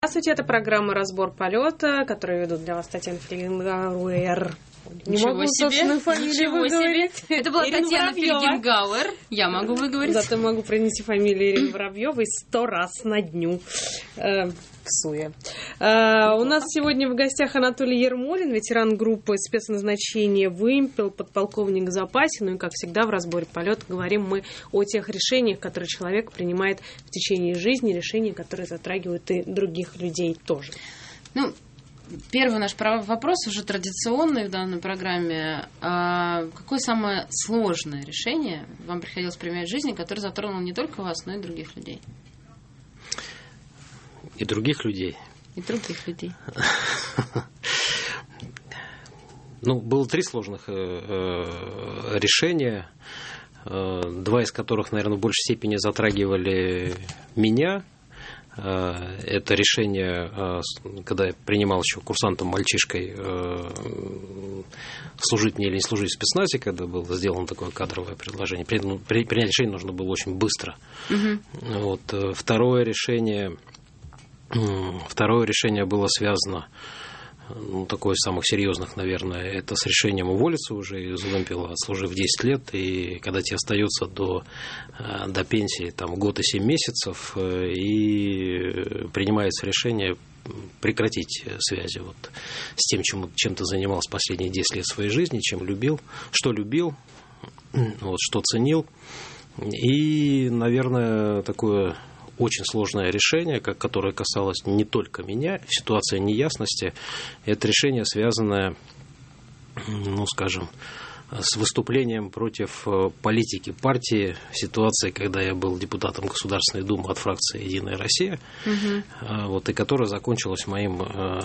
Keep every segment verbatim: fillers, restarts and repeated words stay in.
Здравствуйте, это программа «Разбор полета», которую ведут для вас Татьяна Фельгенгауэр. Не Ничего могу себе, собственную фамилию ничего выговорить. себе. Это была Ирина Татьяна Воробьева. Фельгенгауэр. Я могу выговорить. Зато могу произнести фамилию Ирины Воробьевой сто раз на дню. Э, псуя. Э, у нас сегодня в гостях Анатолий Ермолин, ветеран группы спецназначения «Вымпел», подполковник в запасе. Ну и, как всегда, в разборе полета говорим мы о тех решениях, которые человек принимает в течение жизни, решения, которые затрагивают и других людей тоже. Ну, первый наш вопрос, уже традиционный в данной программе. А какое самое сложное решение вам приходилось принимать в жизни, которое затронуло не только вас, но и других людей? И других людей? И других людей. Ну, было три сложных решения, два из которых, наверное, в большей степени затрагивали меня. Это решение, когда я принимал еще курсантом мальчишкой, служить мне или не служить в спецназе, когда было сделано такое кадровое предложение. Принять решение нужно было очень быстро. Угу. Вот. Второе решение, второе решение было связано, ну, такое из самых серьезных, наверное, это с решением уволиться уже из Вымпела, отслужив десять лет, и когда тебе остается до, до пенсии там, год и семь месяцев, и принимается решение прекратить связи вот, с тем, чем, чем ты занимался последние десять лет своей жизни, чем любил, что любил, вот, что ценил. И, наверное, такое очень сложное решение, которое касалось не только меня, ситуация неясности. Это решение, связанное, ну, скажем, с выступлением против политики партии в ситуации, когда я был депутатом Государственной Думы от фракции «Единая Россия», угу. вот, и которая закончилась моим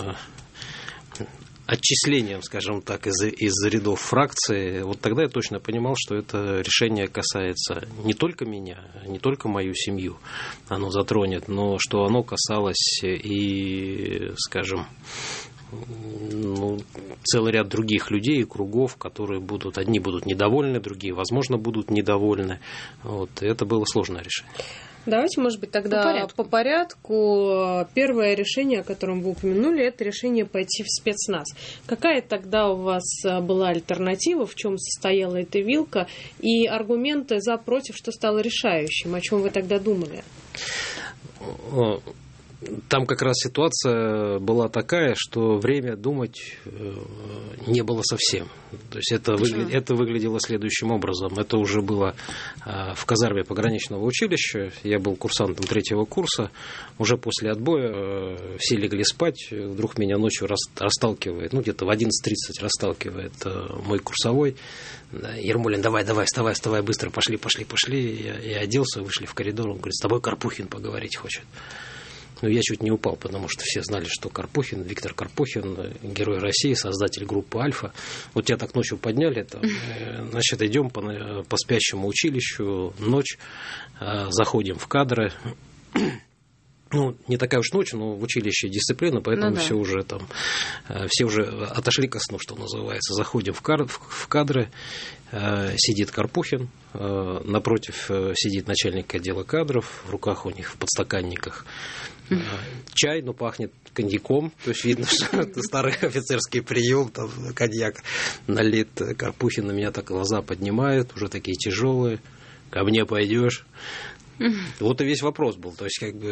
отчислением, скажем так, из, из рядов фракции. Вот тогда я точно понимал, что это решение касается не только меня, не только мою семью, оно затронет, но что оно касалось и, скажем, ну, целый ряд других людей и кругов, которые будут, одни будут недовольны, другие, возможно, будут недовольны. Вот, это было сложное решение. Давайте, может быть, тогда по порядку. по порядку. Первое решение, о котором вы упомянули, это решение пойти в спецназ. Какая тогда у вас была альтернатива, в чем состояла эта вилка, и аргументы за, против, что стало решающим? О чем вы тогда думали? Там как раз ситуация была такая, что время думать не было совсем. То есть это, выгля... это выглядело следующим образом. Это уже было в казарме пограничного училища. Я был курсантом третьего курса. Уже после отбоя все легли спать. Вдруг меня ночью расталкивает, ну где-то в одиннадцать тридцать расталкивает мой курсовой. Ермолин, давай, давай, вставай, вставай, быстро, пошли, пошли, пошли. Я, я оделся, вышли в коридор. Он говорит, с тобой Карпухин поговорить хочет. Ну, я чуть не упал, потому что все знали, что Карпухин, Виктор Карпухин, герой России, создатель группы «Альфа». Вот тебя так ночью подняли, там, значит, идем по, по спящему училищу, ночь, заходим в кадры. Ну, не такая уж ночь, но в училище дисциплина, поэтому ну, да. все уже там, все уже отошли ко сну, что называется. Заходим в кадры, в кадры, сидит Карпухин, напротив сидит начальник отдела кадров, в руках у них в подстаканниках чай, но пахнет коньяком, то есть видно, что это старый офицерский прием, там коньяк налит. Карпухин на меня так глаза поднимает, уже такие тяжелые. Ко мне пойдешь? Вот и весь вопрос был. То есть, как бы,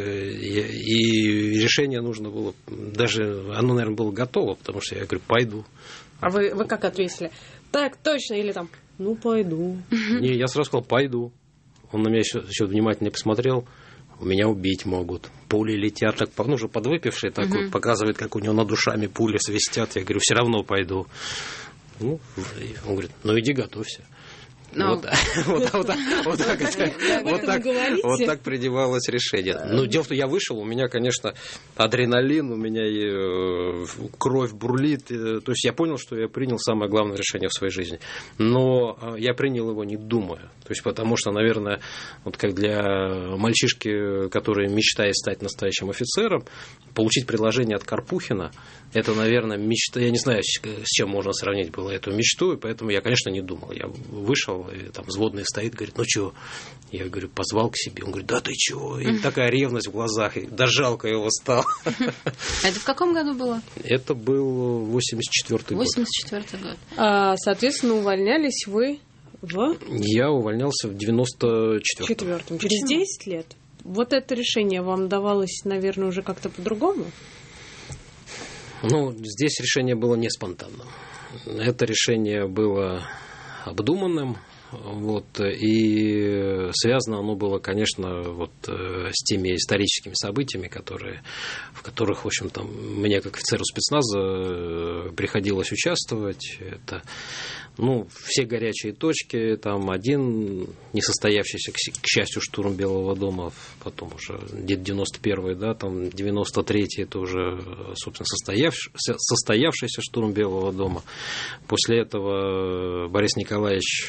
и решение нужно было, даже оно, наверное, было готово, потому что я говорю, пойду. А вы, вы как ответили? Так, точно, или там, ну, пойду. Не, я сразу сказал, пойду. Он на меня еще, еще внимательно посмотрел. Меня убить могут. Пули летят, так, ну, уже подвыпивший такой, uh-huh. показывает, как у него над душами пули свистят. Я говорю, все равно пойду. Ну, он говорит, ну, иди готовься. No. Вот, вот, вот, вот, так, вот, так, вот так принималось решение. Но дело в том, что я вышел, у меня, конечно, адреналин, у меня и кровь бурлит. То есть я понял, что я принял самое главное решение в своей жизни. Но я принял его не думая. То есть потому что, наверное, вот как для мальчишки, который мечтает стать настоящим офицером, получить предложение от Карпухина, это, наверное, мечта. Я не знаю, с чем можно сравнить было эту мечту, и поэтому я, конечно, не думал. Я вышел, приехал, и там взводный стоит, говорит, ну что? Я говорю, позвал к себе. Он говорит, да ты чего? И такая ревность в глазах, и даже жалко его стало. Это в каком году было? Это был восемьдесят четвёртый год. восемьдесят четвёртый год. А, соответственно, увольнялись вы в... Я увольнялся в девяносто четвёртом. Четвертом. Через десять лет. Вот это решение вам давалось, наверное, уже как-то по-другому? Ну, здесь решение было не спонтанным. Это решение было обдуманным, вот, и связано оно было, конечно, вот, с теми историческими событиями, которые, в которых, в общем-то, мне, как офицеру спецназа, приходилось участвовать. Это, ну, все горячие точки, там один несостоявшийся, к счастью, штурм Белого дома, потом уже где-то девяносто первый, да, там девяносто третий, это уже, собственно, состоявшийся, состоявшийся штурм Белого дома. После этого Борис Николаевич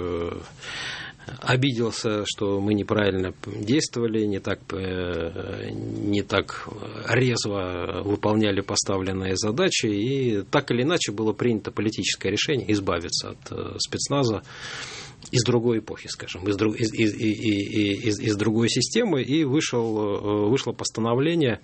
обиделся, что мы неправильно действовали, не так, не так резво выполняли поставленные задачи, и так или иначе было принято политическое решение избавиться от спецназа из другой эпохи, скажем, из, из, из, из, из другой системы, и вышел, вышло постановление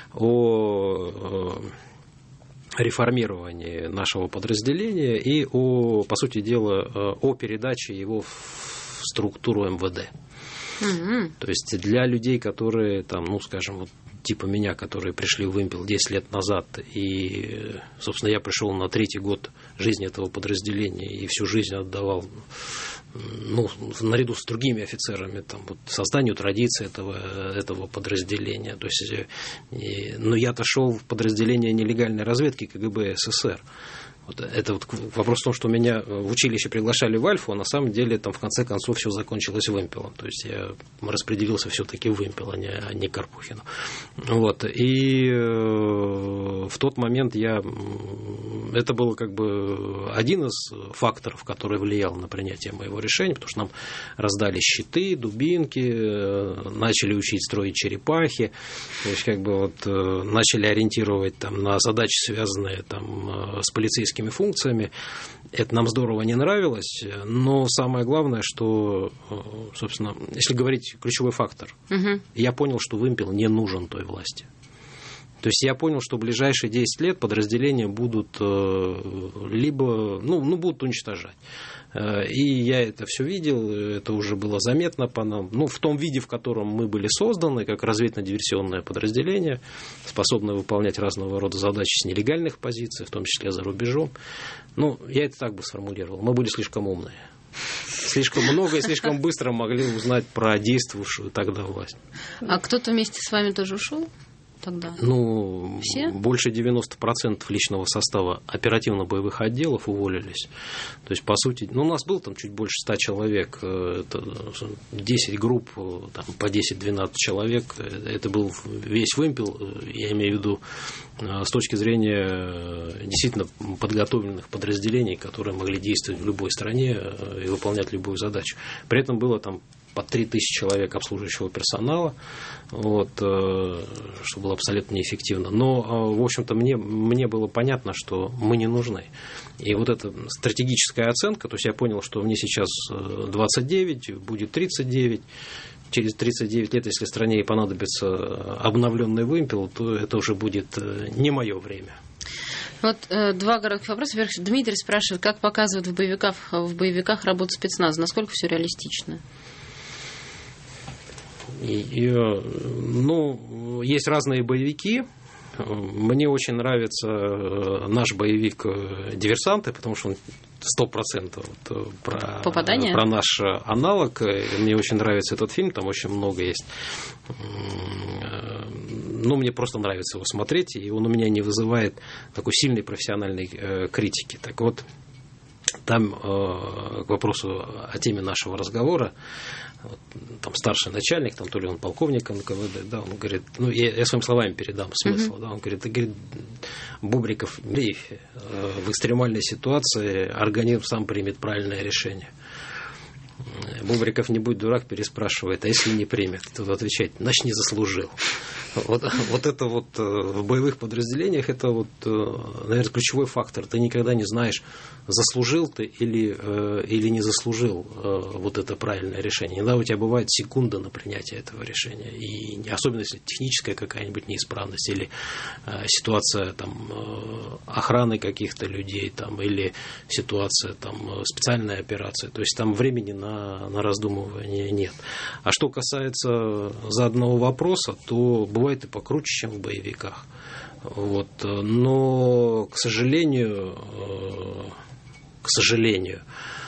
о реформировании нашего подразделения и, о, по сути дела, о передаче его в структуру эм вэ дэ. Mm-hmm. То есть для людей, которые, там, ну, скажем, вот, типа меня, которые пришли в «Вымпел» десять лет назад, и, собственно, я пришел на третий год жизни этого подразделения и всю жизнь отдавал, ну, наряду с другими офицерами, там, вот, созданию традиций этого, этого подразделения. То есть, и, но я-то шел в подразделение нелегальной разведки ка гэ бэ эс эс эр. Вот это вот вопрос в том, что меня в училище приглашали в Альфу, а на самом деле там в конце концов все закончилось Вымпелом. То есть я распределился все-таки в Вымпел, а не, а не Карпухину. Вот. И э, в тот момент я... Это был как бы один из факторов, который влиял на принятие моего решения, потому что нам раздали щиты, дубинки, э, начали учить строить черепахи, то есть как бы вот э, начали ориентировать там, на задачи, связанные там, с полицейскими функциями. Это нам здорово не нравилось, но самое главное, что, собственно, если говорить ключевой фактор, угу. я понял, что Вымпел не нужен той власти. То есть я понял, что в ближайшие десять лет подразделения будут либо, ну, ну, будут уничтожать. И я это все видел, это уже было заметно по нам. Ну, в том виде, в котором мы были созданы, как разведывательно-диверсионное подразделение, способное выполнять разного рода задачи с нелегальных позиций, в том числе за рубежом. Ну, я это так бы сформулировал. Мы были слишком умные. Слишком много и слишком быстро могли узнать про действовавшую тогда власть. А кто-то вместе с вами тоже ушел? Тогда? Ну, все? Больше девяносто процентов личного состава оперативно-боевых отделов уволились. То есть, по сути, ну, у нас было там чуть больше ста человек, это десять групп, там, по десять-двенадцать человек. Это был весь Вымпел, я имею в виду, с точки зрения действительно подготовленных подразделений, которые могли действовать в любой стране и выполнять любую задачу. При этом было там по три тысячи человек обслуживающего персонала, вот, что было абсолютно неэффективно. Но, в общем-то, мне, мне было понятно, что мы не нужны. И вот эта стратегическая оценка, то есть я понял, что мне сейчас двадцать девять, будет тридцать девять, через тридцать девять лет, если стране и понадобится обновленный Вымпел, то это уже будет не мое время. Вот э, два коротких вопроса. Во-первых, Дмитрий спрашивает, как показывают в боевиках, в боевиках работу спецназа, насколько все реалистично? И, и, ну, есть разные боевики. Мне очень нравится наш боевик «Диверсанты», потому что он сто процентов про, про наш аналог. Мне очень нравится этот фильм, там очень много есть. Ну, мне просто нравится его смотреть, и он у меня не вызывает такой сильной профессиональной критики. Так вот, там к вопросу о теме нашего разговора, вот, там старший начальник, там то ли он полковник эн ка вэ дэ, да, он говорит, ну, я, я своими словами передам смысл, uh-huh. да, он говорит, говорит, Бубриков, в экстремальной ситуации организм сам примет правильное решение. Бубриков, не будь дурак, переспрашивает, а если не примет, тот отвечает, значит, не заслужил. Вот, вот это вот в боевых подразделениях, это вот, наверное, ключевой фактор. Ты никогда не знаешь, заслужил ты или, или не заслужил вот это правильное решение. Иногда у тебя бывает секунда на принятие этого решения. И особенно если техническая какая-нибудь неисправность или ситуация там, охраны каких-то людей там, или ситуация там, специальной операции. То есть там времени на, на раздумывание нет. А что касается заданного вопроса, то бывает и покруче, чем в боевиках. Вот. Но, к сожалению, к сожалению,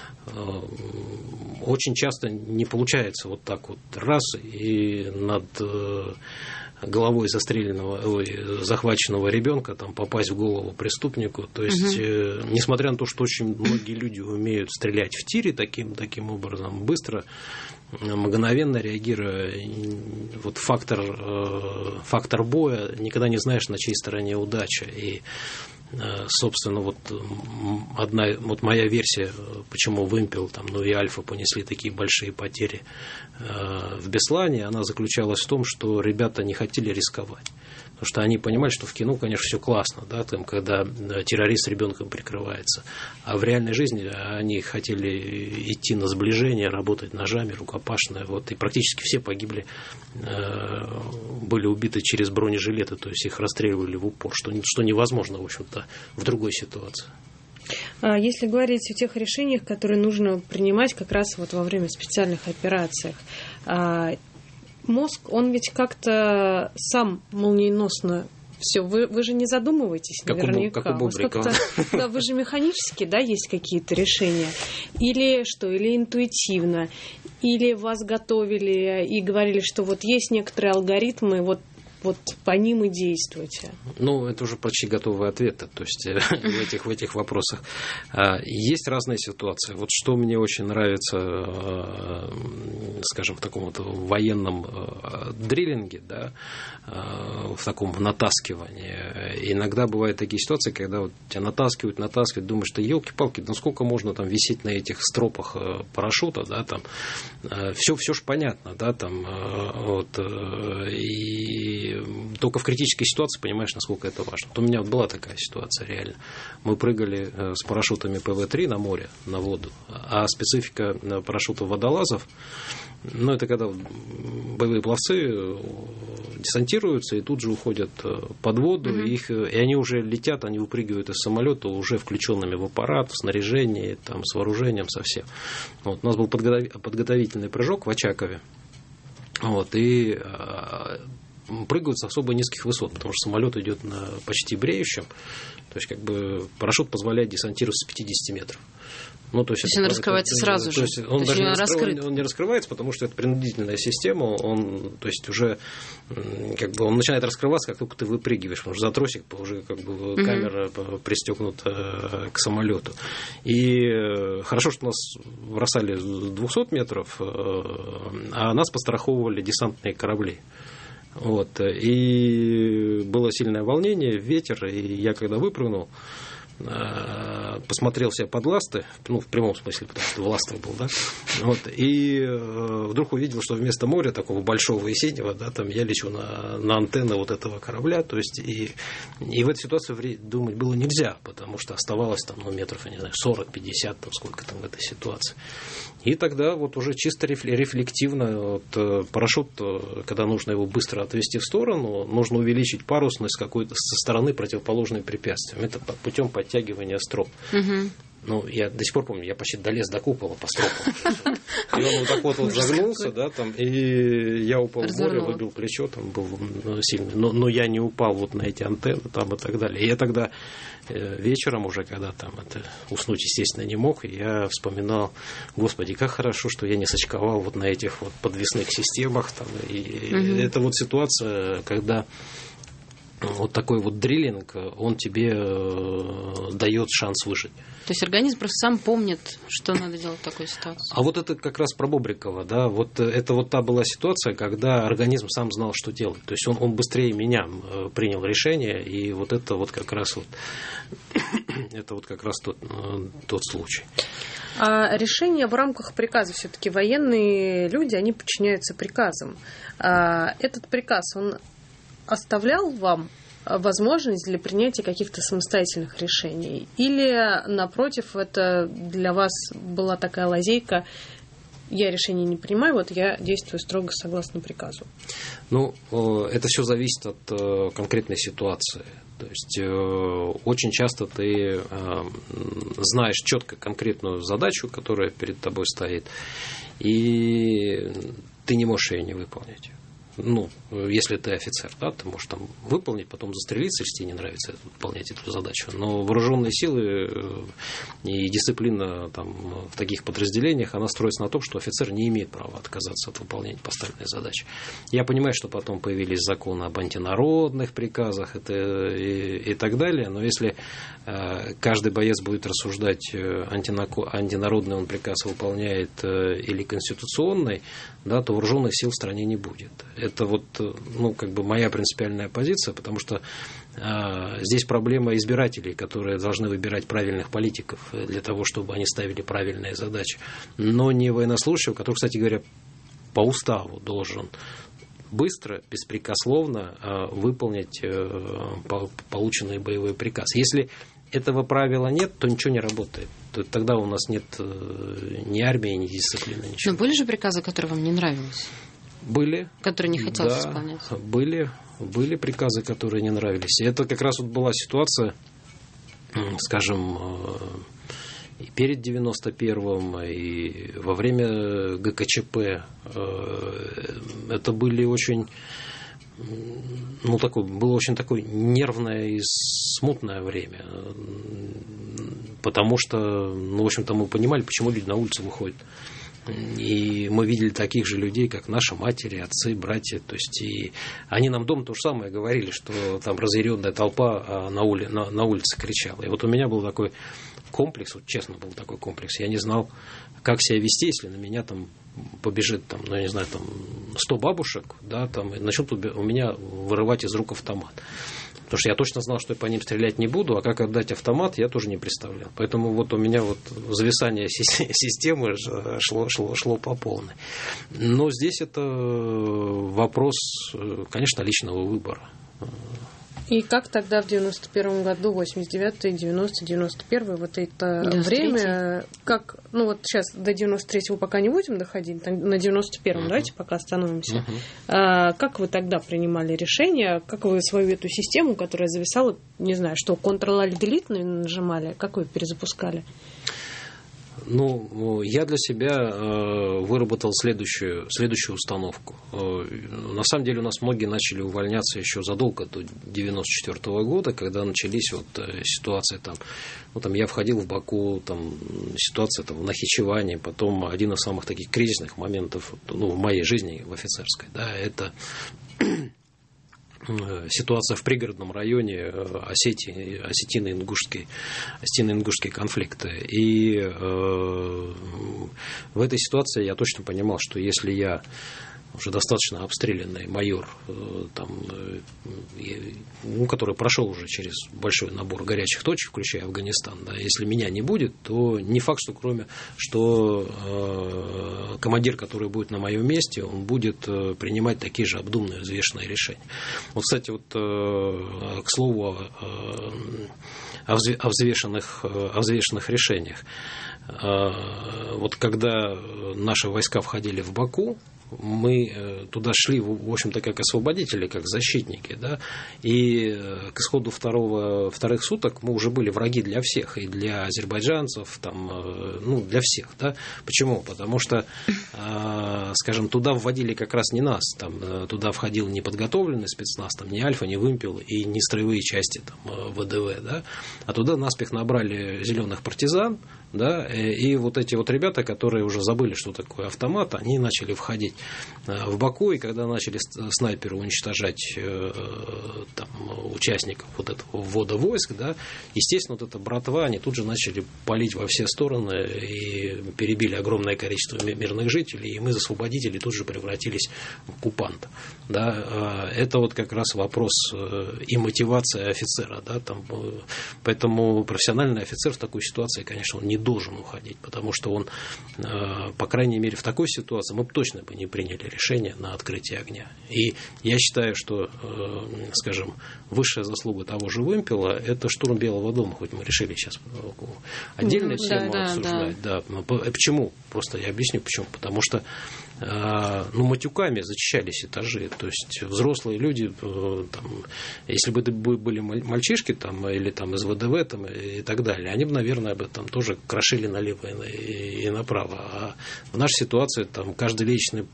очень часто не получается вот так вот раз и над головой застреленного, ой, захваченного ребенка там, попасть в голову преступнику. То есть, угу. несмотря на то, что очень многие люди умеют стрелять в тире таким, таким образом, быстро, мгновенно реагируя, вот фактор, фактор боя, никогда не знаешь, на чьей стороне удача. И, собственно, вот одна, вот моя версия, почему Вымпел там, ну и Альфа понесли такие большие потери в Беслане, она заключалась в том, что ребята не хотели рисковать. Потому что они понимали, что в кино, конечно, все классно, да, там, когда террорист ребенком прикрывается. А в реальной жизни они хотели идти на сближение, работать ножами, рукопашно. Вот, и практически все погибли, были убиты через бронежилеты, то есть их расстреливали в упор, что, что невозможно, в общем-то, в другой ситуации. Если говорить о тех решениях, которые нужно принимать как раз вот во время специальных операций, мозг, он ведь как-то сам молниеносно все. Вы, вы же не задумываетесь как наверняка. У, как у Бобрикова. Да, вы же механически, да, есть какие-то решения. Или что, или интуитивно. Или вас готовили и говорили, что вот есть некоторые алгоритмы, вот вот по ним и действуйте. Ну, это уже почти готовые ответы, то есть в этих, в этих вопросах. Есть разные ситуации. Вот что мне очень нравится, скажем, в таком вот военном дриллинге, да, в таком натаскивании. Иногда бывают такие ситуации, когда вот тебя натаскивают, натаскивают, думаешь, что елки-палки, ну сколько можно там висеть на этих стропах парашюта, да, там, все, все ж понятно, да, там, вот, и только в критической ситуации понимаешь, насколько это важно. Вот у меня была такая ситуация реально. Мы прыгали с парашютами пэ вэ три на море, на воду, а специфика парашютов водолазов, ну, это когда боевые пловцы десантируются и тут же уходят под воду, mm-hmm. и, их, и они уже летят, они выпрыгивают из самолета уже включенными в аппарат, в снаряжении, там, с вооружением, совсем. Вот, у нас был подготовительный прыжок в Очакове. Вот, и прыгают с особо низких высот, потому что самолет идет на почти бреющем. То есть, как бы, парашют позволяет десантироваться с пятидесяти метров. Ну, то есть, то есть он раскрывается это, сразу же. То есть он, то даже не, раскрыт. он, он не раскрывается, потому что это принудительная система. Он, то есть уже как бы он начинает раскрываться, как только ты выпрыгиваешь, потому что за тросик уже как бы угу. камера пристегнута к самолету. И хорошо, что нас бросали с двухсот метров, а нас постраховывали десантные корабли. Вот. И было сильное волнение, ветер, и я когда выпрыгнул, посмотрел себя под ласты, ну, в прямом смысле, потому что в ластах был, да, вот, и э, вдруг увидел, что вместо моря такого большого и синего, да, там я лечу на, на антенны вот этого корабля, то есть, и, и в этой ситуации думать было нельзя, потому что оставалось там, ну, метров, я не знаю, сорок-пятьдесят, там, сколько там в этой ситуации. И тогда вот уже чисто рефлективно вот, парашют, когда нужно его быстро отвести в сторону, нужно увеличить парусность какой-то со стороны противоположной препятствиям. Это путем подтягивания строп. Угу. Ну, я до сих пор помню, я почти долез до купола по стропам. И он вот так вот, вот загнулся, да, там, и я упал в море, выбил плечо, там был сильный. Но, но я не упал вот на эти антенны там и так далее. И я тогда вечером уже, когда там это, уснуть, естественно, не мог, я вспоминал, господи, как хорошо, что я не сочковал вот на этих вот подвесных системах. Там, и угу. Это вот ситуация, когда вот такой вот дриллинг, он тебе дает шанс выжить. То есть организм просто сам помнит, что надо делать в такой ситуации. А вот это как раз про Бобрикова, да, вот это вот та была ситуация, когда организм сам знал, что делать. То есть он, он быстрее меня принял решение, и вот это вот как раз вот это вот как раз тот, тот случай. А решения в рамках приказа, все-таки военные люди, они подчиняются приказам. А этот приказ, он оставлял вам возможность для принятия каких-то самостоятельных решений? Или, напротив, это для вас была такая лазейка: я решение не принимаю, вот я действую строго согласно приказу? Ну, это все зависит от конкретной ситуации. То есть очень часто ты знаешь четко конкретную задачу, которая перед тобой стоит, и ты не можешь ее не выполнить. Ну, если ты офицер, да, ты можешь там выполнить, потом застрелиться, если тебе не нравится выполнять эту задачу. Но вооруженные силы и дисциплина там, в таких подразделениях, она строится на том, что офицер не имеет права отказаться от выполнения поставленной задачи. Я понимаю, что потом появились законы об антинародных приказах это, и, и так далее, но если э, каждый боец будет рассуждать, антинародный он приказ выполняет э, или конституционный, да, то вооруженных сил в стране не будет. Это вот, ну, как бы моя принципиальная позиция, потому что э, здесь проблема избирателей, которые должны выбирать правильных политиков для того, чтобы они ставили правильные задачи, но не военнослужащего, который, кстати говоря, по уставу должен быстро, беспрекословно э, выполнить э, полученный боевой приказ. Если этого правила нет, то ничего не работает. Тогда у нас нет ни армии, ни дисциплины, ничего. Но были же приказы, которые вам не нравились? Были. Которые не хотелось да, исполнять? Были. Были приказы, которые не нравились. И это как раз вот была ситуация, скажем, и перед девяносто первым, и во время ГКЧП. Это были очень... Ну, такое, было очень такое нервное и смутное время. Потому что, ну, в общем-то, мы понимали, почему люди на улицу выходят. И мы видели таких же людей, как наши матери, отцы, братья. То есть, и они нам дома то же самое говорили, что там разъяренная толпа на, ули, на, на улице кричала. И вот у меня был такой комплекс, вот честно был такой комплекс. Я не знал, как себя вести, если на меня там побежит, там, ну, я не знаю, там сто бабушек, да, там, и начнут у меня вырывать из рук автомат. Потому что я точно знал, что я по ним стрелять не буду, а как отдать автомат, я тоже не представлял. Поэтому вот у меня вот зависание системы шло, шло, шло по полной. Но здесь это вопрос, конечно, личного выбора. И как тогда в девяносто первом году, восемьдесят девятый, девяностый, девяносто первый, вот это девяносто третий. Время, как, ну вот сейчас до девяносто третьего пока не будем доходить, на девяносто первом uh-huh. давайте пока остановимся. Uh-huh. А, как вы тогда принимали решение, как вы свою эту систему, которая зависала, не знаю, что, контрол-альт-делит нажимали, как вы перезапускали? Ну, я для себя э, выработал следующую, следующую установку. Э, на самом деле у нас многие начали увольняться еще задолго до девяносто четвёртого года, когда начались вот э, ситуации там, ну, там я входил в Баку, там ситуация там в Нахичеване, потом один из самых таких кризисных моментов, ну, в моей жизни, в офицерской, да, это ситуация в пригородном районе Осетии, осетино-ингушский, осетино-ингушские конфликты. И э, в этой ситуации я точно понимал, что если я уже достаточно обстрелянный майор, там, ну, который прошел уже через большой набор горячих точек, включая Афганистан, да, если меня не будет, то не факт, что кроме, что э, командир, который будет на моем месте, он будет принимать такие же обдуманные, взвешенные решения. Вот, кстати, вот, э, к слову э, о, взве- о, взвешенных, о взвешенных решениях. Э, вот когда наши войска входили в Баку, мы туда шли, в общем-то, как освободители, как защитники, да, и к исходу второго, вторых суток мы уже были враги для всех, и для азербайджанцев, там, ну, для всех, да. Почему? Потому что, скажем, туда вводили как раз не нас, там, туда входил не подготовленный спецназ, там, не Альфа, не Вымпел, и не строевые части, там, ВДВ, да, а туда наспех набрали зеленых партизан, да, и вот эти вот ребята, которые уже забыли, что такое автомат, они начали входить в Баку, и когда начали снайперы уничтожать там, участников вот этого ввода войск, да, естественно, вот эта братва, они тут же начали палить во все стороны и перебили огромное количество мирных жителей, и мы, освободители, тут же превратились в оккупантов. Да. Это вот как раз вопрос и мотивация офицера. Да, там, поэтому профессиональный офицер в такой ситуации, конечно, он не должен уходить, потому что он, по крайней мере, в такой ситуации мы бы точно бы не приняли решение на открытие огня. И я считаю, что, скажем, высшая заслуга того же вымпела – это штурм Белого дома, хоть мы решили сейчас отдельную да, тему да, обсуждать. Да. Да. Почему? Просто я объясню, почему. Потому что ну, матюками зачищались этажи. То есть взрослые люди, там, если бы это были мальчишки там, или там, из ВДВ там, и так далее, они бы, наверное, бы, там, тоже крошили налево и, и направо. А в нашей ситуации там, каждый личный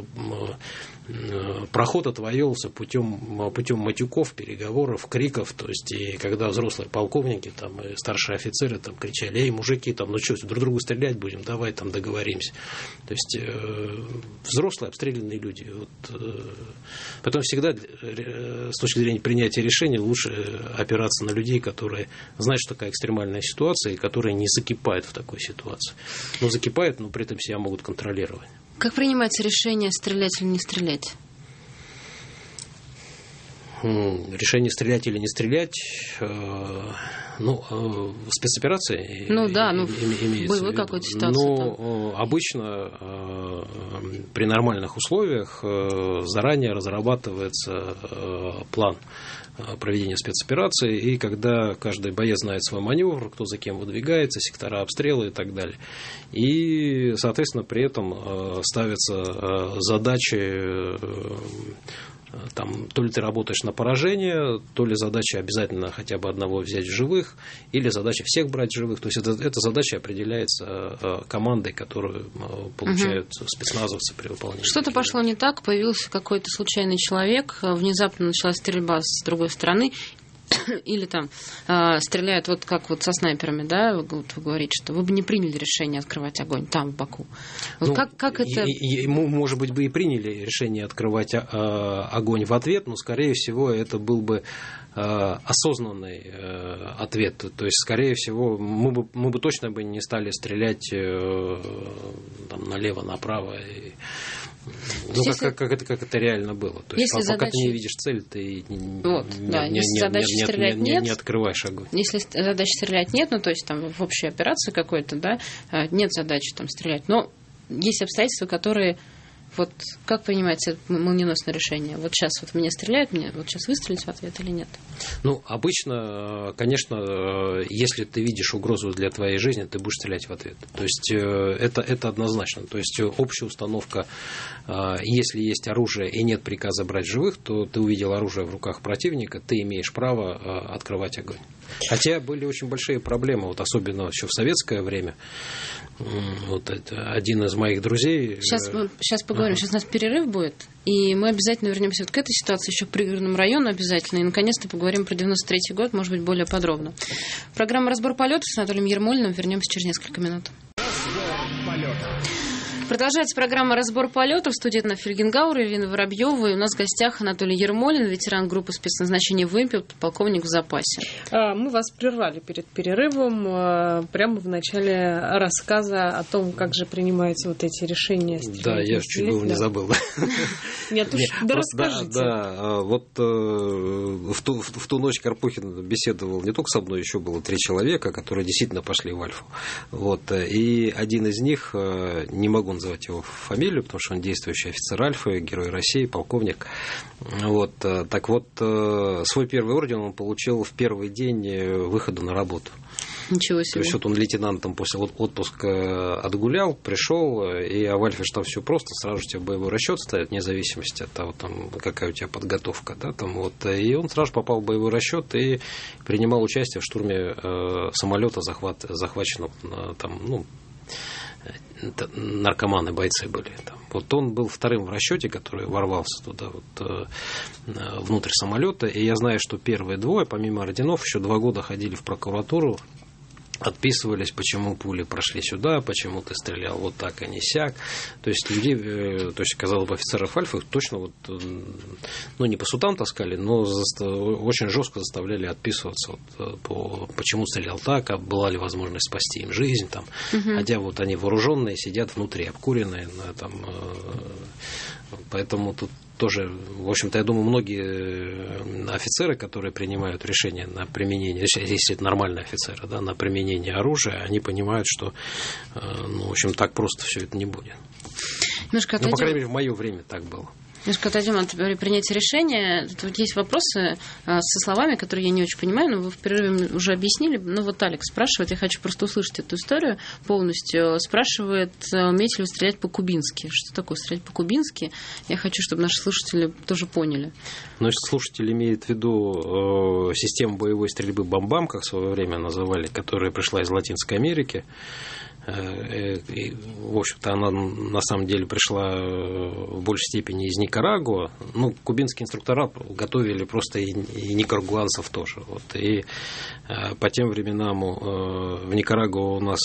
проход отвоевался путем, путем матюков, переговоров, криков. То есть, и когда взрослые полковники там, и старшие офицеры там, кричали: эй, мужики, там, ну что, друг другу стрелять будем, давай там договоримся. То есть э, взрослые обстрелянные люди. Вот, э, потом всегда э, с точки зрения принятия решений лучше опираться на людей, которые знают, что такая экстремальная ситуация, и которые не закипают в такой ситуации. Но закипают, но при этом себя могут контролировать. Как принимается решение, стрелять или не стрелять? Решение стрелять или не стрелять, э, ну, э, спецоперации. Ну да, ну, в боевой какой-то ситуации. Но э, обычно э, при нормальных условиях э, заранее разрабатывается э, план проведения спецоперации, и когда каждый боец знает свой маневр, кто за кем выдвигается, сектора обстрела и так далее. И, соответственно, при этом ставятся задачи, там, то ли ты работаешь на поражение, то ли задача обязательно хотя бы одного взять в живых, или задача всех брать в живых. То есть это, эта задача определяется командой, которую получают угу. спецназовцы при выполнении. Что-то пошло не так, появился какой-то случайный человек, внезапно началась стрельба с другой стороны, или там э, стреляют вот как вот со снайперами, да, вот вы говорите, что вы бы не приняли решение открывать огонь там, в Баку. Вот ну, как, как это... И, и, может быть, бы и приняли решение открывать э, огонь в ответ, но, скорее всего, это был бы э, осознанный э, ответ. То есть, скорее всего, мы бы, мы бы точно бы не стали стрелять э, там, налево, направо. И... Ну, как, как, как, это, как это реально было. То есть, пока задачи... ты не видишь цель, ты вот, не, да, не, если не, задачи не, стрелять не, нет, не открываешь огонь. Если задачи стрелять нет, ну, то есть там в общей операции какой-то, да, нет задачи там стрелять. Но есть обстоятельства, которые... Вот как принимается молниеносное решение? Вот сейчас вот меня стреляют, мне вот сейчас выстрелить в ответ или нет? Ну, обычно, конечно, если ты видишь угрозу для твоей жизни, ты будешь стрелять в ответ. То есть это, это однозначно. То есть общая установка, если есть оружие и нет приказа брать живых, то ты увидел оружие в руках противника, ты имеешь право открывать огонь. Хотя были очень большие проблемы, вот особенно еще в советское время. Вот это один из моих друзей. Сейчас, сейчас поговорим. Ага. Сейчас у нас перерыв будет, и мы обязательно вернемся вот к этой ситуации, еще к пригородному району обязательно, и наконец-то поговорим про девяносто третий год, может быть, более подробно. Программа «Разбор полетов» с Анатолием Ермолиным. Вернемся через несколько минут. Продолжается программа «Разбор полетов». В студии Анна Фельгенгауэр, Ирина Воробьева. И у нас в гостях Анатолий Ермолин, ветеран группы спецназначения «Вымпел», полковник в запасе. Мы вас прервали перед перерывом прямо в начале рассказа о том, как же принимаются вот эти решения. Да, я чуть было не забыл. Нет, уж, да расскажите. Да, вот в ту, в ту ночь Карпухин беседовал не только со мной, еще было три человека, которые действительно пошли в Альфу. Вот, и один из них, не могу называть его фамилию, потому что он действующий офицер Альфы, герой России, полковник. Вот, так вот, свой первый орден он получил в первый день выхода на работу. Ничего себе. То есть вот он лейтенантом после отпуска отгулял, пришел, и в Альфе там все просто, сразу же тебе боевой расчет ставят, вне зависимости от того, там, какая у тебя подготовка. Да, там, вот, и он сразу попал в боевой расчет и принимал участие в штурме э, самолета, захват, захваченного там, ну, наркоманы, бойцы были там. Вот он был вторым в расчете, который ворвался туда вот, внутрь самолета. И я знаю, что первые двое, помимо орденов, еще два года ходили в прокуратуру, отписывались, почему пули прошли сюда, почему ты стрелял вот так, а не сяк. То есть людей, то есть, казалось бы, офицеров Альфы точно вот, ну, не по судам таскали, но очень жестко заставляли отписываться, вот, по, почему стрелял так, а была ли возможность спасти им жизнь. Там. Угу. Хотя вот они вооруженные, сидят внутри, обкуренные. Там, поэтому тут тоже, в общем-то, я думаю, многие офицеры, которые принимают решение на применение, если это нормальные офицеры, да, на применение оружия, они понимают, что, ну, в общем, так просто все это не будет. Немножко ну, по крайней мере, в мое время так было. Немножко отойдем от принятия решения. Тут есть вопросы со словами, которые я не очень понимаю, но вы в перерыве уже объяснили. Ну вот Алекс спрашивает, я хочу просто услышать эту историю полностью. Спрашивает, умеете ли вы стрелять по-кубински? Что такое стрелять по-кубински? Я хочу, чтобы наши слушатели тоже поняли. Ну, если слушатель имеет в виду э, систему боевой стрельбы «Бам-бам», как в свое время называли, которая пришла из Латинской Америки, и, в общем-то, она на самом деле пришла в большей степени из Никарагуа. Ну, кубинские инструктора готовили просто и, и никарагуанцев тоже. Вот. И по тем временам в Никарагуа у нас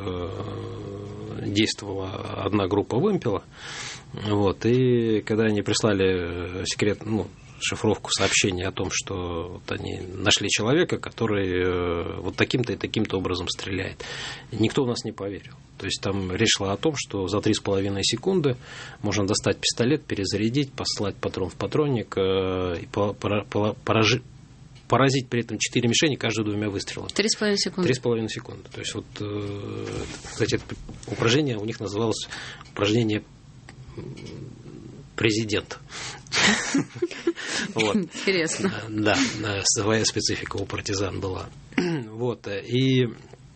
действовала одна группа «Вымпела». Вот. И когда они прислали секрет, ну, шифровку сообщения о том, что вот они нашли человека, который вот таким-то и таким-то образом стреляет. Никто у нас не поверил. То есть там речь шла о том, что за три с половиной секунды можно достать пистолет, перезарядить, послать патрон в патронник и поражить. Поразить при этом четыре мишени каждую двумя выстрелами. Три с половиной секунды. Три с половиной секунды. То есть, вот, кстати, это упражнение у них называлось упражнение президент. Интересно. Да, своя специфика у партизан была. Вот. И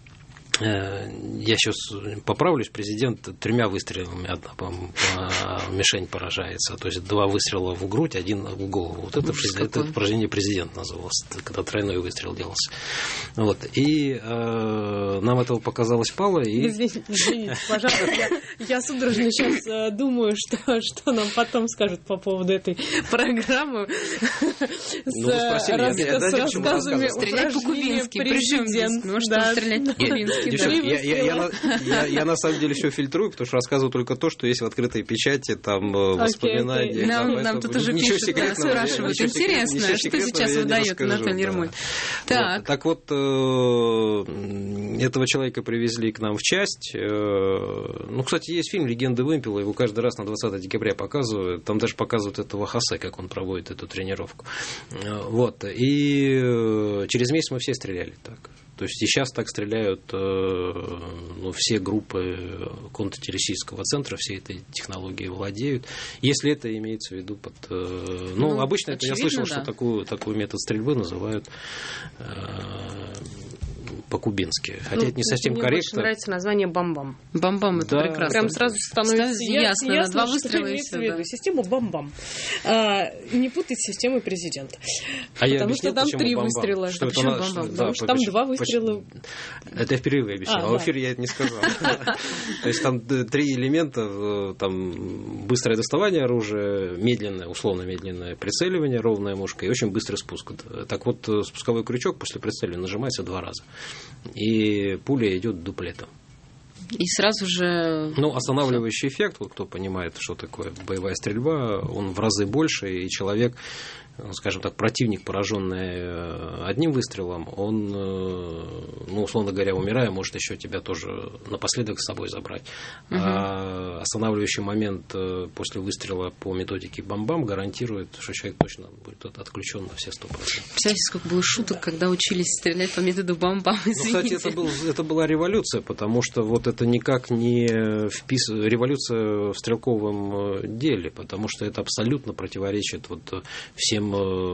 я сейчас поправлюсь, президент тремя выстрелами одна по, по мишень поражается. То есть два выстрела в грудь, один в голову. Вот это, это упражнение президент называлось, когда тройной выстрел делался. Вот. И э, нам этого показалось мало. И... Извините, извините, пожалуйста, я, я судорожно сейчас э, думаю, что, что нам потом скажут по поводу этой программы. Ну, вы спросили, рас, я, я, с я, рассказами стрелять по-кубински. Президент. Может, да. стрелять по-кубински. Девчонки, я, я, я, я, я на самом деле все фильтрую, потому что рассказываю только то, что есть в открытой печати, там, воспоминания. Okay, okay. Нам, там, нам тут уже пишут, да, спрашивают. Интересно, что сейчас выдает Анатолий Ермолин. Да. Так. Вот, так вот, этого человека привезли к нам в часть. Ну, кстати, есть фильм «Легенды вымпела», его каждый раз на двадцатое декабря показывают. Там даже показывают этого Хосе, как он проводит эту тренировку. Вот. И через месяц мы все стреляли так. То есть и сейчас так стреляют ну, все группы контртеррористического центра, все этой технологией владеют. Если это имеется в виду под... Ну, ну обычно это, я слышал, да. что такую, такой метод стрельбы называют э, по-кубински. Хотя ну, это не совсем мне корректно. Мне нравится название «Бам-бам». «Бам-бам» — это да. прекрасно. Прям сразу становится ясно, ясно два выстрела и все. Да. Систему «Бам-бам». А, не путать с системой президента. А потому я объяснил, что там три бам-бам. выстрела. Что а почему она, «Бам-бам»? Что, потому да, что там два выстрела. Это я впервые объяснил, а, а в эфире я это не сказал. То есть там три элемента, там быстрое доставание оружия, медленное, условно медленное прицеливание, ровная мушка и очень быстрый спуск. Так вот, спусковой крючок после прицеливания нажимается два раза. И пуля идет дуплетом. И сразу же... Ну, останавливающий эффект, вот кто понимает, что такое боевая стрельба, он в разы больше, и человек, скажем так, противник, пораженный одним выстрелом, он, ну, условно говоря, умирая, может еще тебя тоже напоследок с собой забрать. Угу. А останавливающий момент после выстрела по методике «Бам-бам» гарантирует, что человек точно будет отключен на все сто процентов. Представляете, сколько было шуток, когда учились стрелять по методу «Бам-бам», извините. Ну, кстати, это, был, это была революция, потому что вот это никак не вписывается, революция в стрелковом деле, потому что это абсолютно противоречит вот всем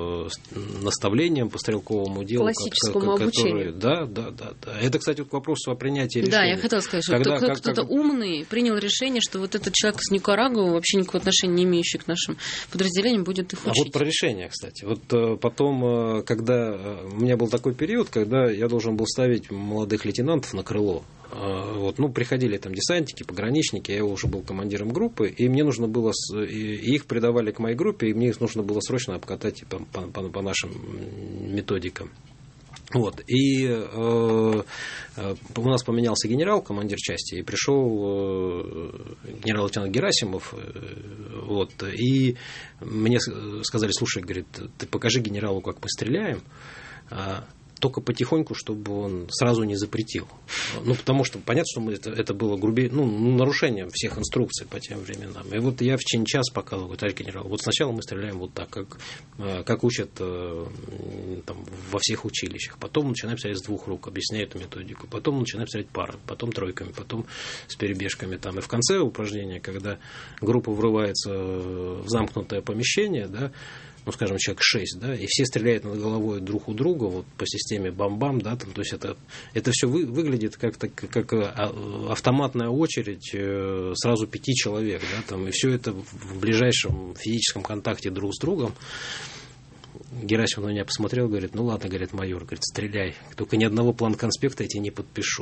наставлениям по стрелковому делу, классическому которые, обучению. Да, да, да, да. Это, кстати, к вопросу о принятии решения. Да, я хотела сказать, что Когда, кто, как, кто-то как... умный принял решение, что вот этот человек с Никарагуа, вообще никакого отношения не имеющий к нашим подразделениям, будет их учить. А вот про решение, кстати. Вот потом, когда у меня был такой период, когда я должен был ставить молодых лейтенантов на крыло. Вот, ну, приходили там десантники, пограничники, я уже был командиром группы, и мне нужно было, и их придавали к моей группе, и мне их нужно было срочно обкатать по, по, по нашим методикам. Вот, и э, у нас поменялся генерал, командир части, и пришел э, генерал-лейтенант Герасимов, э, вот, и мне сказали: слушай, говорит, ты покажи генералу, как мы стреляем, только потихоньку, чтобы он сразу не запретил. Ну, потому что понятно, что мы, это, это было грубее, ну, нарушением всех инструкций по тем временам. И вот я в течение часа показывал, говорю, товарищ генерал, вот сначала мы стреляем вот так, как, как учат там, во всех училищах. Потом начинаем стрелять с двух рук, объясняют методику. Потом начинаем стрелять парами, потом тройками, потом с перебежками. Там. И в конце упражнения, когда группа врывается в замкнутое помещение, да, ну, скажем, человек шесть, да, и все стреляют над головой друг у друга, вот по системе бам-бам, да, там, то есть это, это все вы, выглядит как, так, как автоматная очередь сразу пяти человек, да, там, и все это в ближайшем физическом контакте друг с другом. Герасимов на меня посмотрел, говорит, ну ладно, говорит, майор, говорит, стреляй, только ни одного план-конспекта я тебе не подпишу.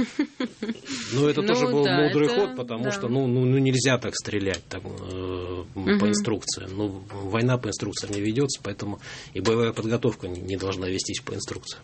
Ну, это тоже был мудрый ход, потому что, ну, ну, нельзя так стрелять так, э, по инструкции. Ну, война по инструкциям не ведется, поэтому и боевая подготовка не, не должна вестись по инструкции.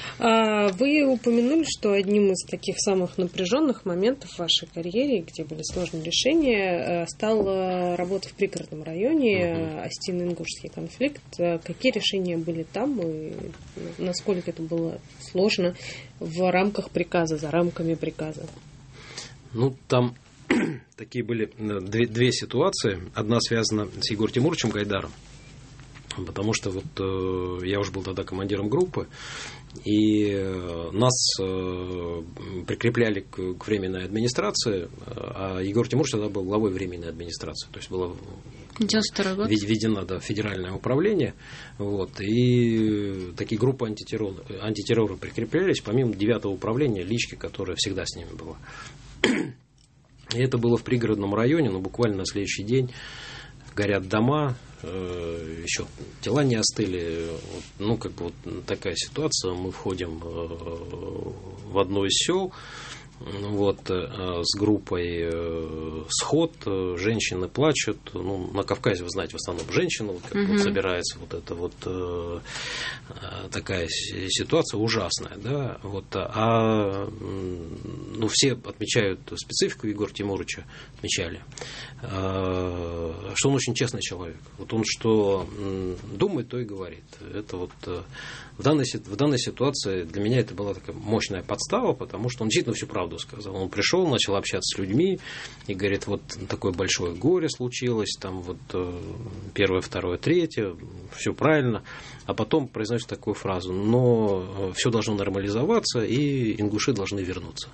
Вы упомянули, что одним из таких самых напряженных моментов в вашей карьере, где были сложные решения, стала работа в пригородном районе, угу. Остино-Ингушский конфликт. Какие решения были там и насколько это было сложно в рамках приказа, за рамками приказа? Ну, там такие были две, две ситуации. Одна связана с Егором Тимуровичем Гайдаром, потому что вот э, я уже был тогда командиром группы, и нас э, прикрепляли к, к временной администрации, а Егор Тимурович тогда был главой временной администрации, то есть было введено да, федеральное управление, вот, и такие группы антитеррора, антитеррора прикреплялись, помимо девятого управления, лички, которая всегда с ними была. И это было в пригородном районе, но буквально на следующий день горят дома, еще тела не остыли. Ну, как бы вот такая ситуация. Мы входим в одно из сел, вот, с группой сход, женщины плачут. Ну, на Кавказе, вы знаете, в основном женщины, вот, как mm-hmm. вот собирается вот эта вот э, такая ситуация ужасная, да, вот, а ну, все отмечают специфику Егора Тимуровича, отмечали, э, что он очень честный человек. Вот он что думает, то и говорит. Это вот э, в данной, в данной ситуации для меня это была такая мощная подстава, потому что он действительно всю правду сказал. Он пришел, начал общаться с людьми и говорит, вот такое большое горе случилось, там вот первое, второе, третье, все правильно, а потом произносит такую фразу, но все должно нормализоваться и ингуши должны вернуться.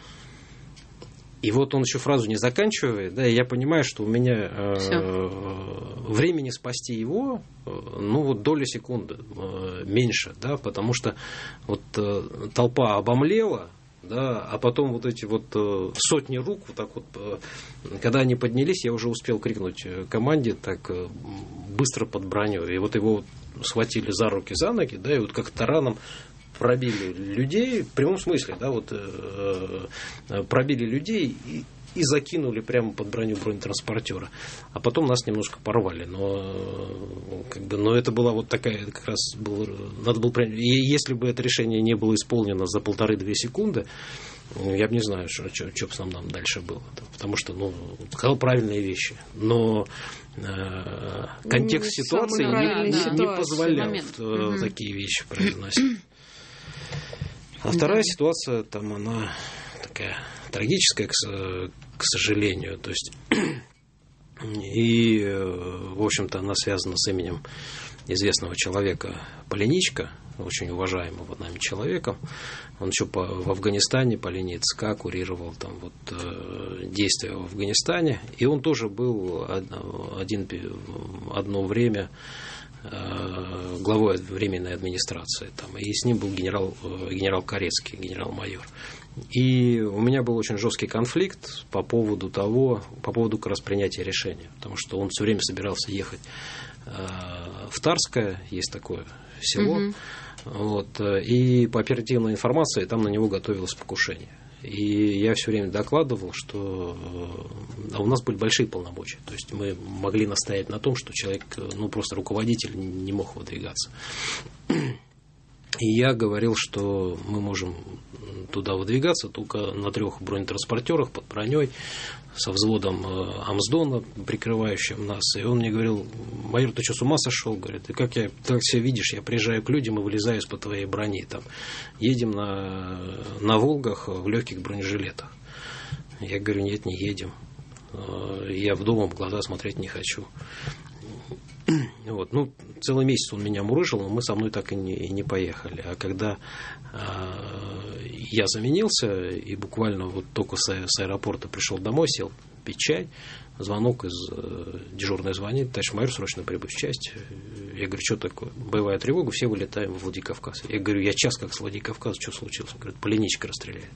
И вот он еще фразу не заканчивает, да, и я понимаю, что у меня э, времени спасти его, э, ну, вот доли секунды э, меньше, да, потому что вот э, толпа обомлела, да, а потом вот эти вот э, сотни рук, вот так вот, э, когда они поднялись, я уже успел крикнуть команде так э, быстро под броню, и вот его вот схватили за руки, за ноги, да, и вот как тараном пробили людей, в прямом смысле, да, вот э, пробили людей и, и закинули прямо под броню бронетранспортера. А потом нас немножко порвали. Но, как бы, но это была вот такая, как раз было, надо было принять. И если бы это решение не было исполнено за полторы-две секунды, я бы не знаю, что, что, что бы нам дальше было. Потому что, ну, сказал правильные вещи. Но э, контекст не ситуации не, не, не позволял э, такие вещи произносить. А вторая ситуация, там она такая трагическая, к, к сожалению. То есть, и, в общем-то, она связана с именем известного человека Полиничка, очень уважаемого нами человека. Он еще по, в Афганистане по линии ЦК курировал там вот э, действия в Афганистане. И он тоже был один, одно время главой временной администрации. Там, и с ним был генерал, генерал Корецкий, генерал-майор. И у меня был очень жесткий конфликт по поводу того, по поводу как раз принятия решения. Потому что он все время собирался ехать в Тарское, есть такое село. Mm-hmm. Вот, и по оперативной информации там на него готовилось покушение. И я все время докладывал, что а у нас были большие полномочия. То есть мы могли настоять на том, что человек, ну просто руководитель, не мог выдвигаться. И я говорил, что мы можем туда выдвигаться только на трех бронетранспортерах под броней, со взводом Амсдона, прикрывающим нас. И он мне говорил: майор, ты что, с ума сошел? Говорит, и как я, как себя видишь, я приезжаю к людям и вылезаю из-под твоей брони. Там, едем на, на Волгах в легких бронежилетах. Я говорю: нет, не едем. Я в дома в глаза смотреть не хочу. Вот. Ну, целый месяц он меня мурыжил, но мы со мной так и не, и не поехали. А когда э, я заменился и буквально вот только с, с аэропорта пришел домой, сел пить чай, звонок из э, дежурной звонит: товарищ майор, срочно прибыть в часть. Я говорю: что такое? Боевая тревога, все вылетаем в Владикавказ. Я говорю: я час как с Владикавказа, что случилось? Он говорит: поленичка расстреляли.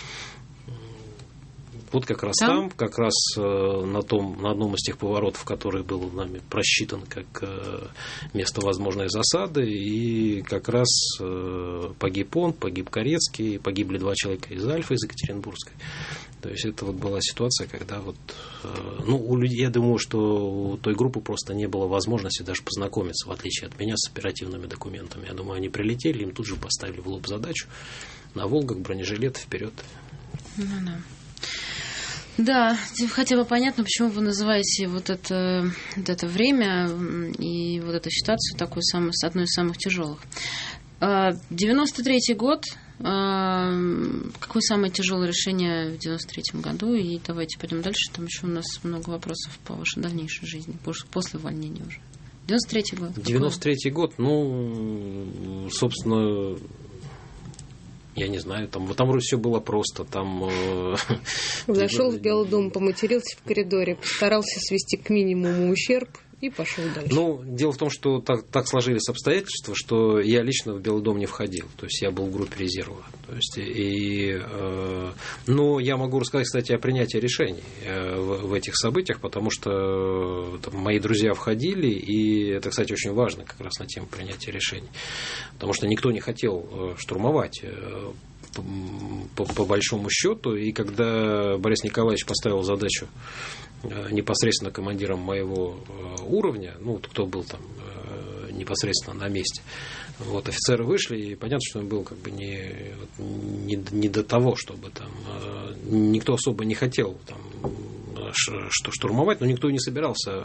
Вот как раз там, там как раз э, на, том, на одном из тех поворотов, который был нами просчитан как э, место возможной засады, и как раз э, погиб он, погиб Корецкий, погибли два человека из Альфа, из Екатеринбургской. То есть это вот была ситуация, когда вот, э, ну, у людей, я думаю, что у той группы просто не было возможности даже познакомиться, в отличие от меня, с оперативными документами. Я думаю, они прилетели, им тут же поставили в лоб задачу: на Волгах, бронежилеты, вперед. Ну-да. Да, хотя бы понятно, почему вы называете вот это, вот это время и вот эту ситуацию такой самой, одной из самых тяжелых. девяносто третий год. Какое самое тяжелое решение в девяносто третьем году? И давайте пойдем дальше. Там еще у нас много вопросов по вашей дальнейшей жизни, после увольнения уже. девяносто третий год. девяносто третий год, ну, собственно... Я не знаю, там, там вроде все было просто. Там, зашел в Белый дом, поматерился в коридоре, постарался свести к минимуму ущерб и пошел дальше. Ну, дело в том, что так, так сложились обстоятельства, что я лично в Белый дом не входил. То есть я был в группе резерва. То есть, и, э, но я могу рассказать, кстати, о принятии решений э, в, в этих событиях, потому что там, мои друзья входили, и это, кстати, очень важно как раз на тему принятия решений. Потому что никто не хотел э, штурмовать э, по, по, по большому счету. И когда Борис Николаевич поставил задачу непосредственно командиром моего уровня, ну, кто был там непосредственно на месте, вот, офицеры вышли, и понятно, что он был как бы не, не, не до того, чтобы там никто особо не хотел там, что штурмовать, но никто не собирался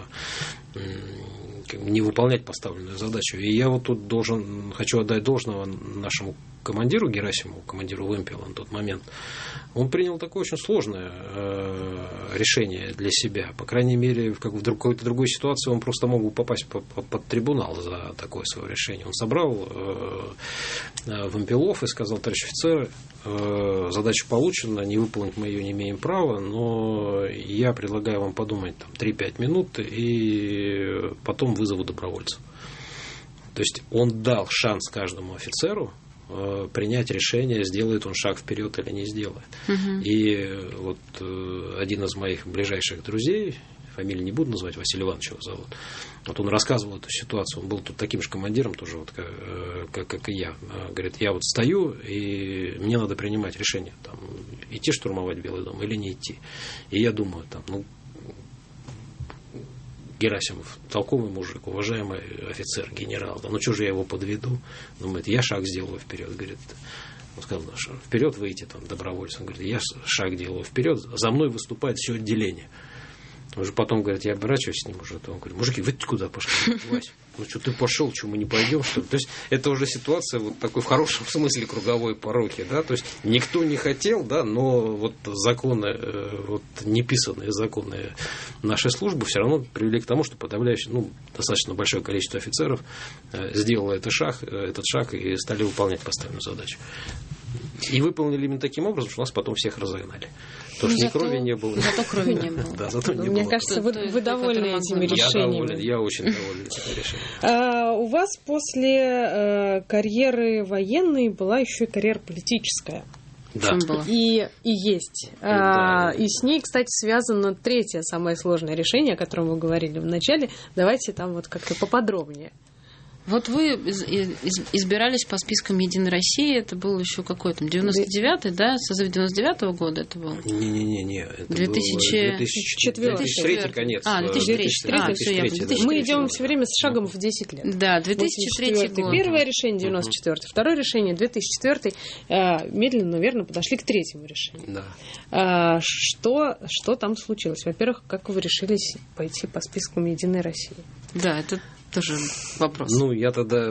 не выполнять поставленную задачу. И я вот тут должен, хочу отдать должного нашему командиру Герасимову, командиру Вымпела на тот момент. Он принял такое очень сложное э, решение для себя. По крайней мере, в, как в друг, какой-то другой ситуации он просто мог бы попасть под, под, под трибунал за такое свое решение. Он собрал э, вымпелов и сказал: товарищ офицеры, э, задача получена, не выполнить мы ее не имеем права, но я предлагаю вам подумать там, три-пять минут и потом вызову добровольцев. То есть он дал шанс каждому офицеру принять решение, сделает он шаг вперед или не сделает. Uh-huh. И вот один из моих ближайших друзей, фамилию не буду называть, Василий Иванович его зовут, вот он рассказывал эту ситуацию, он был тут таким же командиром, тоже вот как, как, как и я. Говорит: я вот стою, и мне надо принимать решение, там, идти штурмовать Белый дом или не идти. И я думаю, там, ну, Герасимов, толковый мужик, уважаемый офицер, генерал, да, ну что же я его подведу? Думает, я шаг сделаю вперед, говорит. Он сказал: вперед выйти там добровольцем. Он говорит: я шаг делаю вперед, за мной выступает все отделение. Уже потом, говорит, я оборачиваюсь с ним уже, то он говорит: мужики, вы куда пошли? Вась, ну что ты пошел, что мы не пойдем, что ли? То есть это уже ситуация вот такой в хорошем смысле круговой пороки, да, то есть никто не хотел, да, но вот законы, вот неписанные законы нашей службы все равно привели к тому, что подавляющее, ну, достаточно большое количество офицеров сделало этот шаг, этот шаг и стали выполнять поставленную задачу. И выполнили именно таким образом, что нас потом всех разогнали. Потому что ни крови не было. Зато крови не было. Да, зато не Мне было. кажется, вы, вы довольны этими решениями. Я доволен, я очень доволен этими решениями. А, у вас после э, карьеры военной была еще и карьера политическая. Да. И, и есть. Да. А, и с ней, кстати, связано третье, самое сложное решение, о котором вы говорили в начале. Давайте там вот как-то поподробнее. Вот вы избирались по спискам «Единой России». Это был еще какой там, девяносто девятый, да? Созыв девяносто девятого года это был? Не-не-не. две тысячи четвёртый. две тысячи третий конец. А, две тысячи третий. А, все, я две тысячи третий. Мы идем все время с шагом в десять лет. Да, две тысячи третий год. Первое решение девяносто четвёртый, второе решение две тысячи четвёртый. Медленно, наверное, подошли к третьему решению. Да. Что, что там случилось? Во-первых, как вы решились пойти по спискам «Единой России»? Да, это тоже вопрос. Ну, я тогда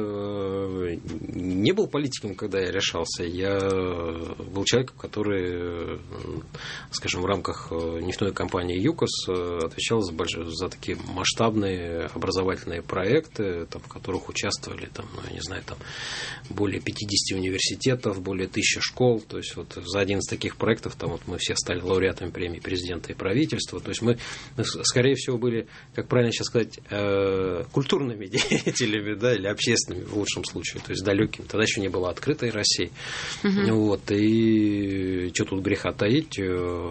не был политиком, когда я решался. Я был человеком, который, скажем, в рамках нефтяной компании ЮКОС отвечал за, больш... за такие масштабные образовательные проекты, там, в которых участвовали, там, ну, я не знаю, там, более пятьдесят университетов, более тысячи школ. То есть вот за один из таких проектов там, вот, мы все стали лауреатами премии президента и правительства. То есть мы, мы скорее всего, были, как правильно сейчас сказать, культурными деятелями, да, или общественными в лучшем случае, то есть далекими. Тогда еще не было открытой России. Uh-huh. Вот, и что тут греха таить,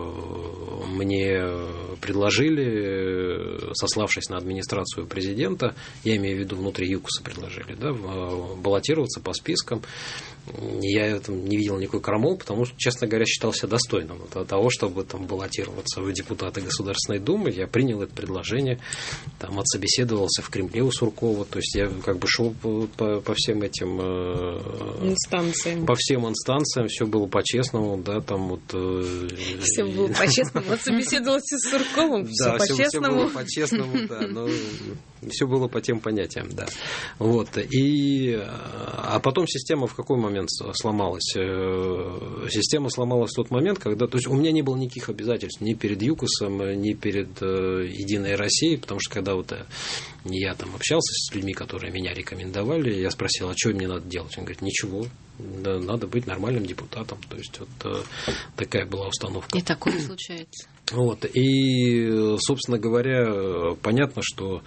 мне предложили, сославшись на администрацию президента, я имею в виду внутри ЮКОСа предложили, да, баллотироваться по спискам. Я там не видел никакой крамол, потому что, честно говоря, считал себя достойным того, чтобы там баллотироваться в депутаты Государственной Думы. Я принял это предложение, там отсобеседовался в Кремле у Суркова, то есть я как бы шел по, по, по всем этим инстанциям. По всем инстанциям, все было по-честному, да, там вот... Все было по-честному, отсобеседовался с Сурковым, все да, по-честному. Все было по-честному, да, но все было по тем понятиям, да. Вот, и... А потом система в какой момент сломалась? Система сломалась в тот момент, когда... То есть у меня не было никаких обязательств ни перед ЮКОСом, ни перед Единой Россией, потому что когда вот я там общался с людьми, которые меня рекомендовали, я спросил, а что мне надо делать? Он говорит, ничего, да, надо быть нормальным депутатом. То есть вот такая была установка. И такое случается. Вот, и, собственно говоря, понятно, что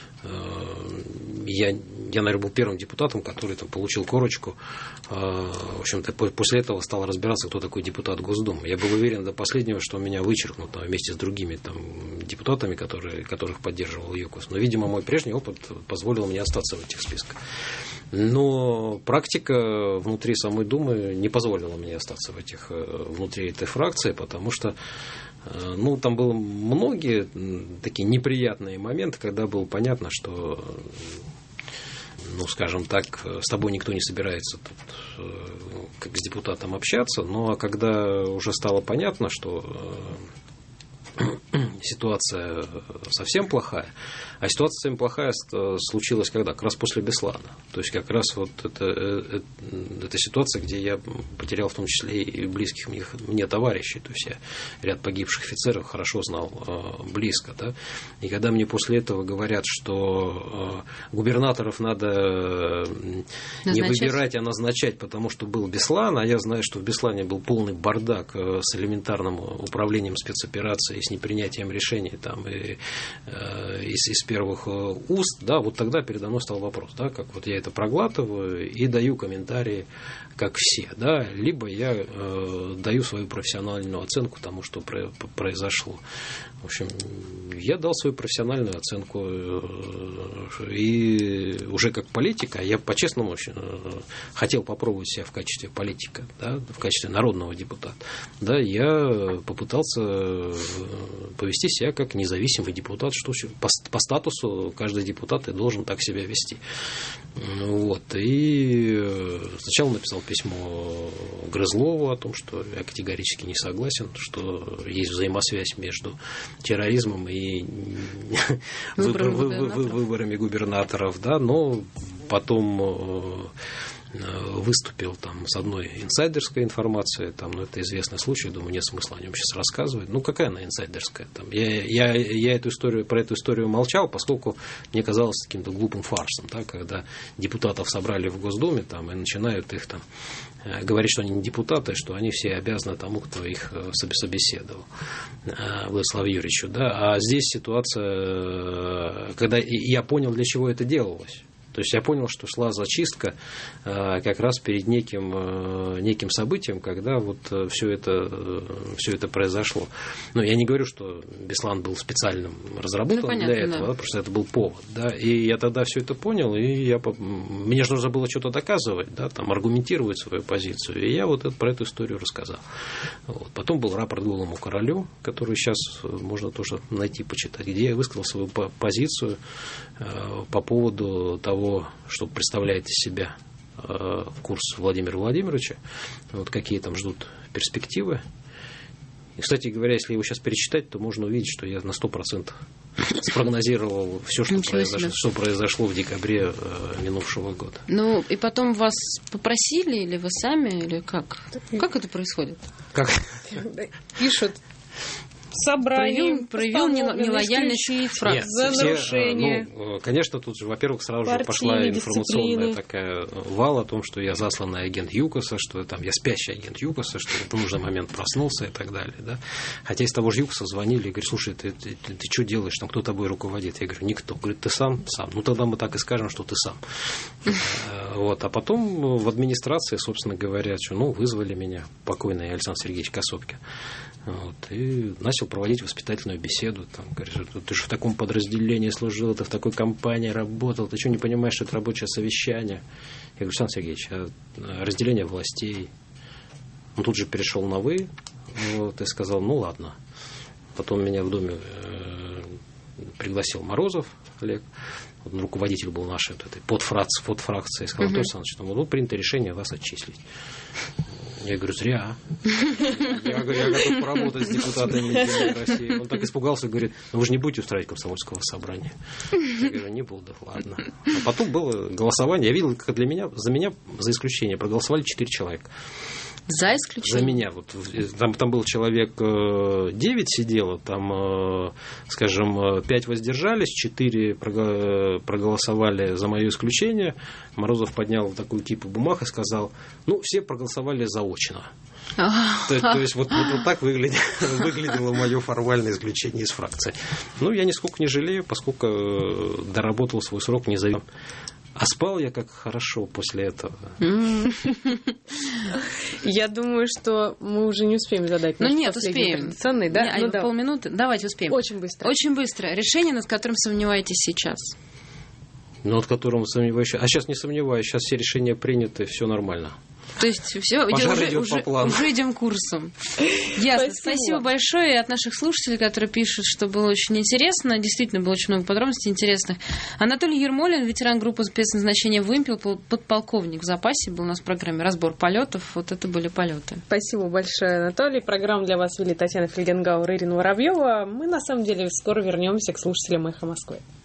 Я, я, наверное, был первым депутатом, который там получил корочку. В общем-то, после этого стал разбираться, кто такой депутат Госдумы. Я был уверен до последнего, что меня вычеркнут там, вместе с другими там, депутатами, которые, которых поддерживал ЮКОС. Но, видимо, мой прежний опыт позволил мне остаться в этих списках. Но практика внутри самой Думы не позволила мне остаться в этих, внутри этой фракции, потому что ну, там было многие такие неприятные моменты, когда было понятно, что, ну, скажем так, с тобой никто не собирается тут, как с депутатом общаться, но когда уже стало понятно, что ситуация совсем плохая. А ситуация совсем плохая случилась когда? Как раз после Беслана. То есть как раз вот это, это, это ситуация, где я потерял в том числе и близких мне, мне товарищей. То есть я ряд погибших офицеров хорошо знал э, близко. Да? И когда мне после этого говорят, что э, губернаторов надо назначать. Не выбирать, а назначать, потому что был Беслан, а я знаю, что в Беслане был полный бардак э, с элементарным управлением спецоперацией, с непринятием решений там, и, э, из, из первых уст, да, вот тогда передо мной стал вопрос, да, как вот я это проглатываю и даю комментарии, как все, да, либо я э, даю свою профессиональную оценку тому, что про, произошло. В общем, я дал свою профессиональную оценку э, и уже как политик, а я по-честному очень э, хотел попробовать себя в качестве политика, да, в качестве народного депутата, да, я попытался повести себя как независимый депутат, что по, по статусу каждый депутат и должен так себя вести. Вот. И сначала написал письмо Грызлову о том, что я категорически не согласен, что есть взаимосвязь между терроризмом и выборами, выбор, губернаторов. выборами губернаторов, да, но потом выступил там с одной инсайдерской информацией, там, ну, это известный случай, думаю, нет смысла о нем сейчас рассказывать. Ну, какая она инсайдерская? Там, я, я, я эту историю, про эту историю молчал, поскольку мне казалось каким-то глупым фарсом, да, когда депутатов собрали в Госдуме там, и начинают их там говорить, что они не депутаты, что они все обязаны тому, кто их собеседовал, Владиславу Юрьевичу. Да. А здесь ситуация, когда я понял, для чего это делалось. То есть я понял, что шла зачистка как раз перед неким, неким событием, когда вот все это, все это произошло. Но я не говорю, что Беслан был специальным разработан ну, понятно, для этого, да. Просто это был повод. Да? И я тогда все это понял, и я, мне же нужно было что-то доказывать, да, там, аргументировать свою позицию. И я вот это, про эту историю рассказал. Вот. Потом был рапорт Голому королю, который сейчас можно тоже найти, почитать, где я высказал свою позицию по поводу того, что представляет из себя курс Владимира Владимировича, вот какие там ждут перспективы. И, кстати говоря, если его сейчас перечитать, то можно увидеть, что я на сто процентов спрогнозировал все, что произошло, что произошло в декабре минувшего года. Ну, и потом вас попросили, или вы сами, или как? Как это происходит? Как? Пишут. Собрание проявил нелояльность фракции за все, нарушение. Ну, конечно, тут же, во-первых, сразу же пошла информационная дисциплины. Такая вал о том, что я засланный агент ЮКОСа, что там я спящий агент ЮКОСа, что в нужный момент проснулся и так далее. Да? Хотя из того же ЮКОСа звонили и говорят, слушай, ты, ты, ты, ты что делаешь, там кто тобой руководит? Я говорю, никто. Говорит, ты сам? Сам. Ну, тогда мы так и скажем, что ты сам. Вот. А потом в администрации, собственно говоря, что, ну, вызвали меня, покойный Александр Сергеевич Косопкин. Вот, и начал проводить воспитательную беседу. Там, говорит, ты же в таком подразделении служил, ты в такой компании работал, ты что не понимаешь, что это рабочее совещание? Я говорю, Александр Сергеевич, разделение властей. Он тут же перешел на «вы», вот, и сказал, ну ладно. Потом меня в доме э, пригласил Морозов Олег, он руководитель был нашей вот этой подфракции, подфракции, и сказал, Антон Александрович, ну, ну, принято решение вас отчислить. Я говорю, зря. Я говорю, я готов поработать с депутатами Единой России. Он так испугался, говорит, ну вы же не будете устраивать комсомольского собрания. Я говорю, не буду, ладно. А потом было голосование. Я видел, как для меня, за меня, за исключение, проголосовали четыре человека. За исключением? За меня. Вот, там, там был человек девять сидело, там, скажем, пять воздержались, четыре проголосовали за мое исключение. Морозов поднял такую кипу бумаг и сказал, ну, все проголосовали заочно. То, то есть вот, вот, вот так выглядит, выглядело мое формальное исключение из фракции. Ну, я нисколько не жалею, поскольку доработал свой срок независимо. А спал я как хорошо после этого. Я думаю, что мы уже не успеем задать наш ну, нет, последний успеем. традиционный, да? Не, ну, а да. Полминуты? Давайте успеем. Очень быстро. Очень быстро. Решение, над которым сомневаетесь сейчас? Ну, над которым сомневаюсь. А сейчас не сомневаюсь. Сейчас все решения приняты, все нормально. То есть все, Пожар уже, идет уже, по плану. уже идем курсом. Ясно. Спасибо. Спасибо большое. И от наших слушателей, которые пишут, что было очень интересно. Действительно, было очень много подробностей интересных. Анатолий Ермолин, ветеран группы спецназначения «Вымпел», подполковник в запасе, был у нас в программе «Разбор полетов». Вот это были полеты. Спасибо большое, Анатолий. Программу для вас вели Татьяна Фельгенгауэр и Ирина Воробьева. Мы, на самом деле, скоро вернемся к слушателям «Эхо Москвы».